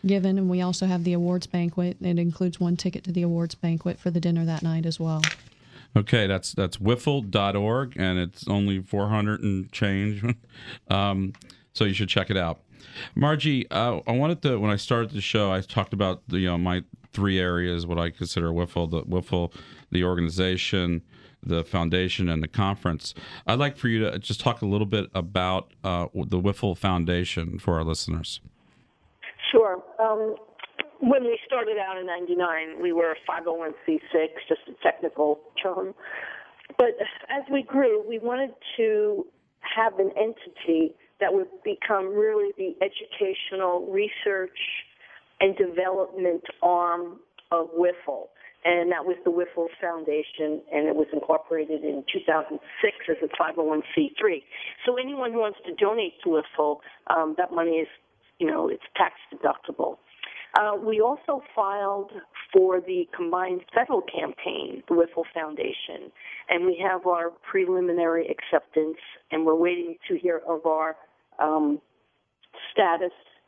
given, and we also have the awards banquet. It includes one ticket to the awards banquet for the dinner that night as well. Okay, that's that's wiffle dot org, and it's only four hundred and change. um, so you should check it out. Margie, uh, I wanted to, when I started the show, I talked about the, you know, my three areas, what I consider Wiffle, the Wiffle, the organization, the foundation, and the conference. I'd like for you to just talk a little bit about uh, the Wiffle Foundation for our listeners. Sure. Um, when we started out in ninety-nine, we were a five oh one c six, just a technical term. But as we grew, we wanted to have an entity that would become really the educational research and development arm of Wiffle. And that was the Wiffle Foundation, and it was incorporated in two thousand six as a five oh one c three. So anyone who wants to donate to Wiffle, um, that money is, you know, it's tax deductible. Uh, we also filed for the combined federal campaign, the Wiffle Foundation, and we have our preliminary acceptance, and we're waiting to hear of our um, status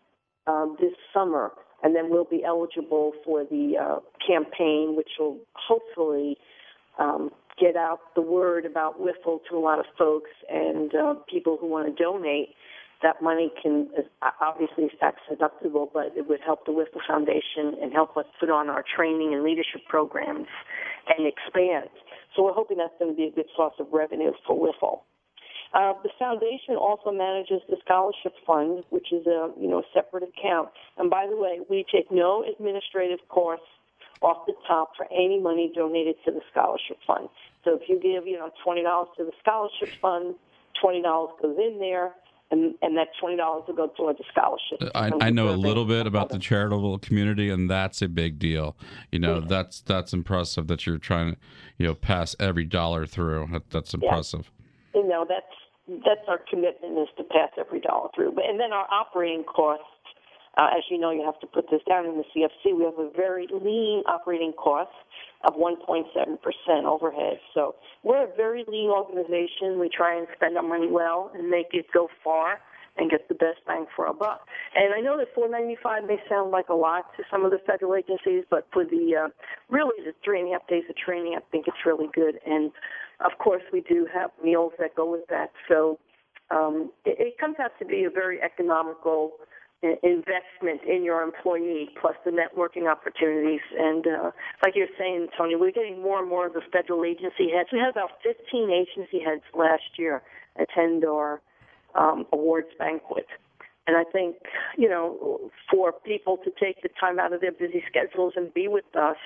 uh, this summer, and then we'll be eligible for the uh, campaign, which will hopefully um, get out the word about Wiffle to a lot of folks and uh, people who want to donate. That money can, obviously, is tax deductible, but it would help the Wiffle Foundation and help us put on our training and leadership programs and expand. So we're hoping that's going to be a good source of revenue for Wiffle. Uh, the foundation also manages the scholarship fund, which is a you know separate account. And by the way, we take no administrative costs off the top for any money donated to the scholarship fund. So if you give you know twenty dollars to the scholarship fund, twenty dollars goes in there. And, and that twenty dollars will go toward the scholarship. I, I know a little bit about the charitable community, and that's a big deal. You know, yeah. that's that's impressive that you're trying to, you know, pass every dollar through. That, that's impressive. Yeah. You know, that's that's our commitment, is to pass every dollar through. But and then our operating costs, uh, as you know, you have to put this down in the C F C. We have a very lean operating cost of one point seven percent overhead. So we're a very lean organization. We try and spend our money well and make it go far and get the best bang for our buck. And I know that four ninety-five may sound like a lot to some of the federal agencies, but for the uh, really the three and a half days of training, I think it's really good. And of course, we do have meals that go with that. So um, it, it comes out to be a very economical investment in your employee, plus the networking opportunities. And uh, like you're saying, Tony, we're getting more and more of the federal agency heads. We had about fifteen agency heads last year attend our um, awards banquet. And I think, you know, for people to take the time out of their busy schedules and be with us,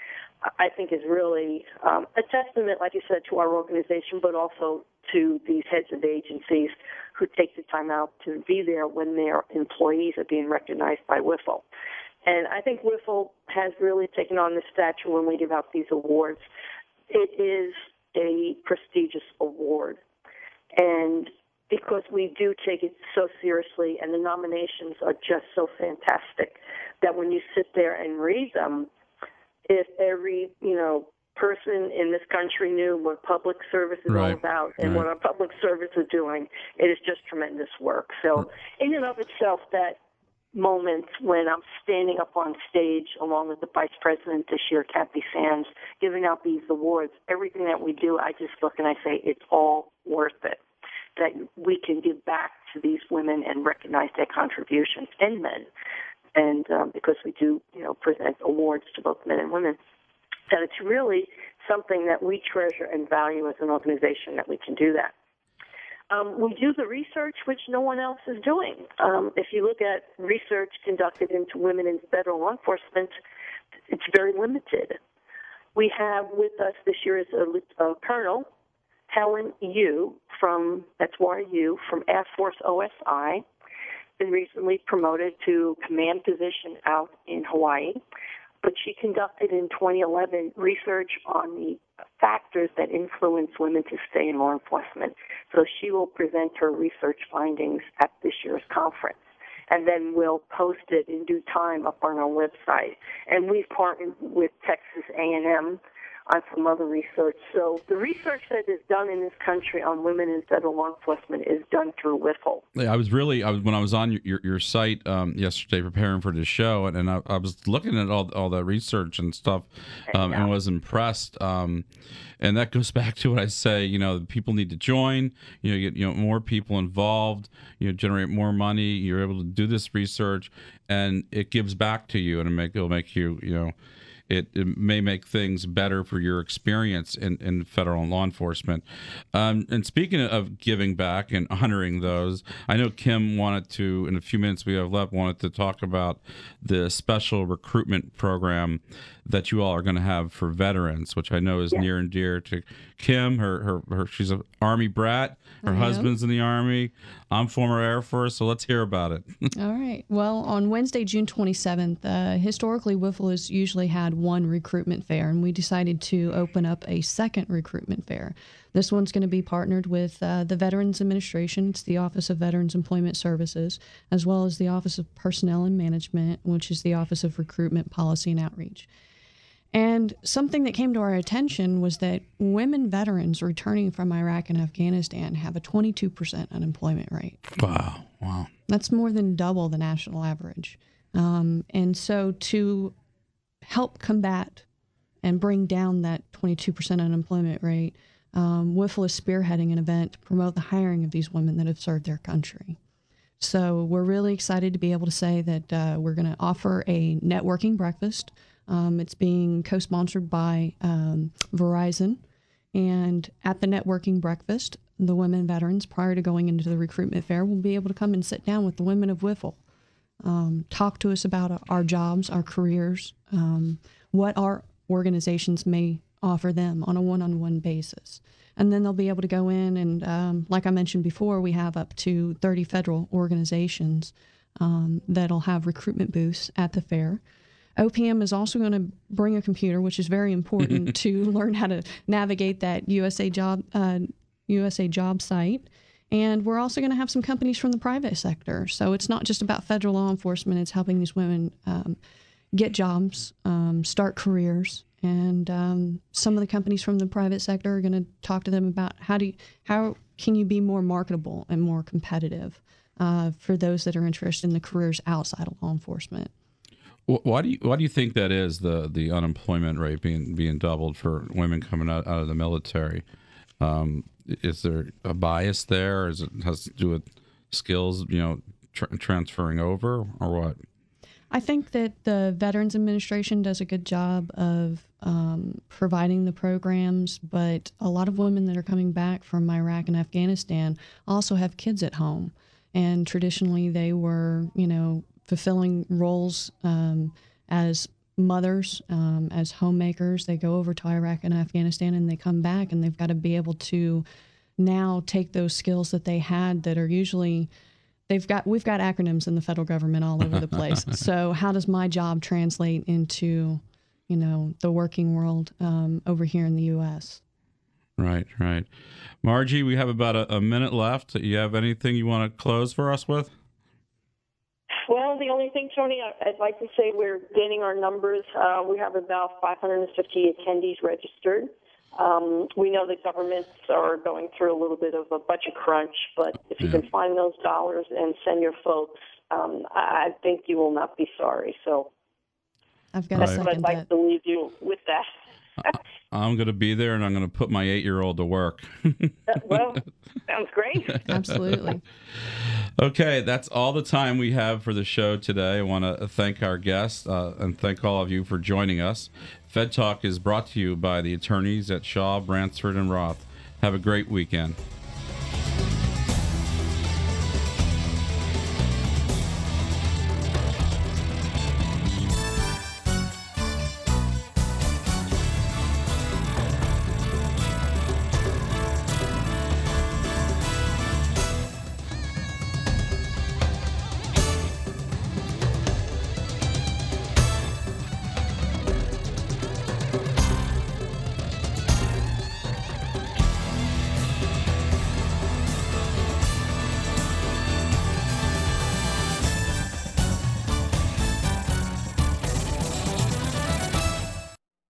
I think is really um, a testament, like you said, to our organization, but also to these heads of agencies who take the time out to be there when their employees are being recognized by Wiffle. And I think Wiffle has really taken on the stature when we give out these awards. It is a prestigious award. And because we do take it so seriously and the nominations are just so fantastic that when you sit there and read them, if every, you know, person in this country knew what public service is right. all about and right. what our public service is doing, it is just tremendous work. So in and of itself, that moment when I'm standing up on stage along with the Vice President this year, Kathy Sands, giving out these awards, everything that we do, I just look and I say it's all worth it, that we can give back to these women and recognize their contributions, and men. And um, because we do, you know, present awards to both men and women, that it's really something that we treasure and value as an organization, that we can do that. Um, we do the research which no one else is doing. Um, if you look at research conducted into women in federal law enforcement, it's very limited. We have with us this year is a, a Colonel Helen Yu from, that's Y U, from Air Force O S I, been recently promoted to command position out in Hawaii. But she conducted in twenty eleven research on the factors that influence women to stay in law enforcement. So she will present her research findings at this year's conference. And then we'll post it in due time up on our website. And we've partnered with Texas A and M on some other research. So the research that is done in this country on women in federal law enforcement is done through W I F L. Yeah, I was really, I was when I was on your your, your site um, yesterday preparing for this show, and, and I, I was looking at all all that research and stuff, um, and was impressed. Um, and that goes back to what I say. You know, people need to join. You know, get you know more people involved. You know, generate more money. You're able to do this research, and it gives back to you, and it make it'll make you you know. It, it may make things better for your experience in, in federal law enforcement. Um, and speaking of giving back and honoring those, I know Kim wanted to, in a few minutes we have left, wanted to talk about the special recruitment program that you all are going to have for veterans, which I know is yeah. near and dear to Kim. Her, her, her she's an Army brat. Her I husband's am. in the Army. I'm former Air Force, so let's hear about it. All right. Well, on Wednesday, June twenty-seventh, uh, historically, W I F L has usually had one recruitment fair, and we decided to open up a second recruitment fair. This one's going to be partnered with uh, the Veterans Administration. It's the Office of Veterans Employment Services, as well as the Office of Personnel and Management, which is the Office of Recruitment Policy and Outreach. And something that came to our attention was that women veterans returning from Iraq and Afghanistan have a twenty-two percent unemployment rate. Wow. Wow. That's more than double the national average. Um, and so to help combat and bring down that twenty-two percent unemployment rate, um, W I F L is spearheading an event to promote the hiring of these women that have served their country. So we're really excited to be able to say that uh, we're going to offer a networking breakfast. Um, it's being co-sponsored by um, Verizon. And at the networking breakfast, the women veterans, prior to going into the recruitment fair, will be able to come and sit down with the women of W I F L, um, talk to us about our jobs, our careers, um, what our organizations may offer them on a one-on-one basis. And then they'll be able to go in and, um, like I mentioned before, we have up to thirty federal organizations um, that'll have recruitment booths at the fair. O P M is also going to bring a computer, which is very important to learn how to navigate that U S A job uh, U S A job site. And we're also going to have some companies from the private sector. So it's not just about federal law enforcement. It's helping these women um, get jobs, um, start careers. And um, some of the companies from the private sector are going to talk to them about how do you, how can you be more marketable and more competitive uh, for those that are interested in the careers outside of law enforcement. Why do you why do you think that is, the the unemployment rate being being doubled for women coming out, out of the military? Um, is there a bias there, or is it has to do with skills, you know, tra- transferring over, or what? I think that the Veterans Administration does a good job of um, providing the programs, but a lot of women that are coming back from Iraq and Afghanistan also have kids at home, and traditionally they were, you know, fulfilling roles um, as mothers, um, as homemakers. They go over to Iraq and Afghanistan and they come back, and they've got to be able to now take those skills that they had that are usually, they've got, we've got acronyms in the federal government all over the place. So how does my job translate into, you know, the working world um, over here in the U S? Right, right. Margie, we have about a, a minute left. You have anything you want to close for us with? Well, the only thing, Tony, I'd like to say we're gaining our numbers. Uh, we have about five hundred fifty attendees registered. Um, we know that governments are going through a little bit of a budget crunch, but if you yeah. can find those dollars and send your folks, um, I think you will not be sorry. So I've got right. a second I'd like that. to leave you with that. I'm going to be there, and I'm going to put my eight-year-old to work. Well, sounds great. Absolutely. Okay, that's all the time we have for the show today. I want to thank our guests uh, and thank all of you for joining us. Fed Talk is brought to you by the attorneys at Shaw, Bransford, and Roth. Have a great weekend.